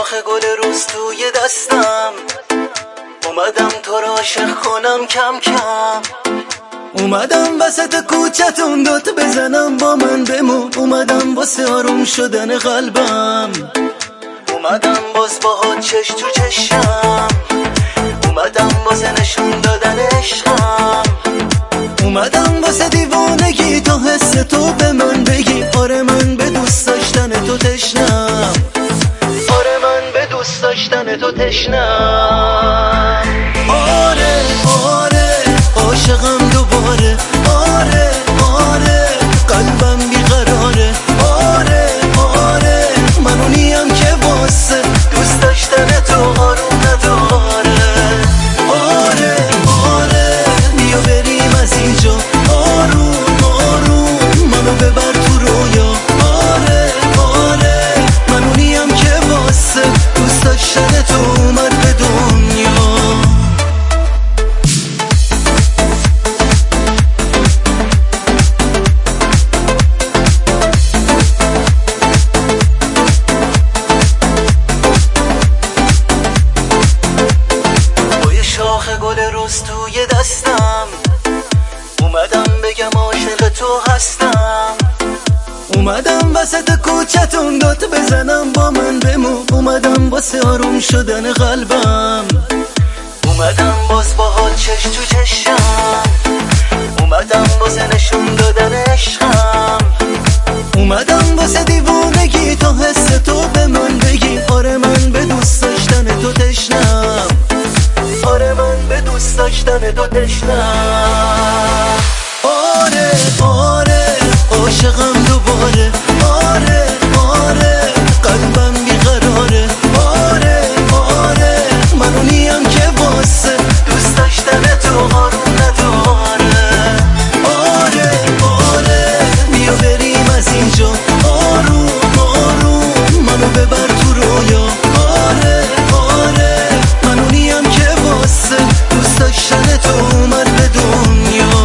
شاخ گل روز توی دستم، اومدم تو را عاشق کنم کم کم. اومدم وسط کوچتون دوت بزنم با من بمون، اومدم واسه آروم شدن قلبم، اومدم باز باهات چش تو چشم، اومدم واسه نشون دادن عشقم، اومدم واسه دیوانگی تا حس تو به من بگی آره من به دوست داشتن تو تشنم، آره من به دوست داشتن تو تشنم. آره آره عاشقم دوباره، آره آره قلبم بیقراره، آره آره من اونیم که واسه دوست داشتن تو آروم نداره. آره آره بیا بریم از اینجا آروم آروم، منو ببر تو رویا، آره آره من اونیم که واسه دوست داشتن تو اومد به دنیا. شاخ گل روز توی دستم، اومدم بگم عاشق تو هستم، اومدم وسط کوچتون دوت بزنم با من بمون، اومدم واسه آروم شدن قلبم، اومدم باز باهات چش تو چشم، اومدم واسه نشون دادن عشقم، اومدم واسه دیوانگی تا حس تو به من بگی آره من به دوست داشتن تو تشنم، آره من به دوست داشتن تو تشنم. آره آره عاشقم دوباره، آره آره قلبم بیقراره، آره آره من اونیم که واسه دوست داشتن تو آروم نداره. آره آره بیا بریم از اینجا آروم آروم، منو ببر تو رویا، آره آره من اونیم که واسه دوست داشتن تو اومد به دنیا.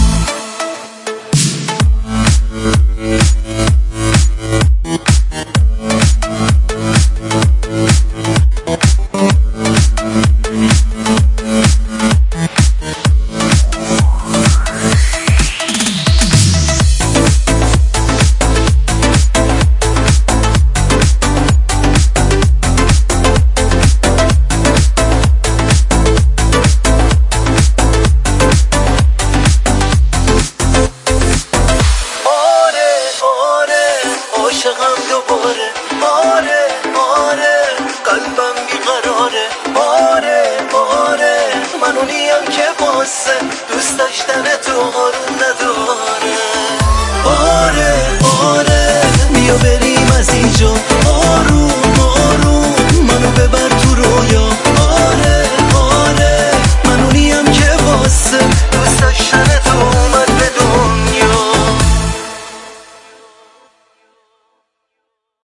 عاشقم دوباره، آره آره قلبم بیقراره، آره آره من اونیم که واسه دوست داشتن تو آروم نداره. آره آره بیا بریم از اینجا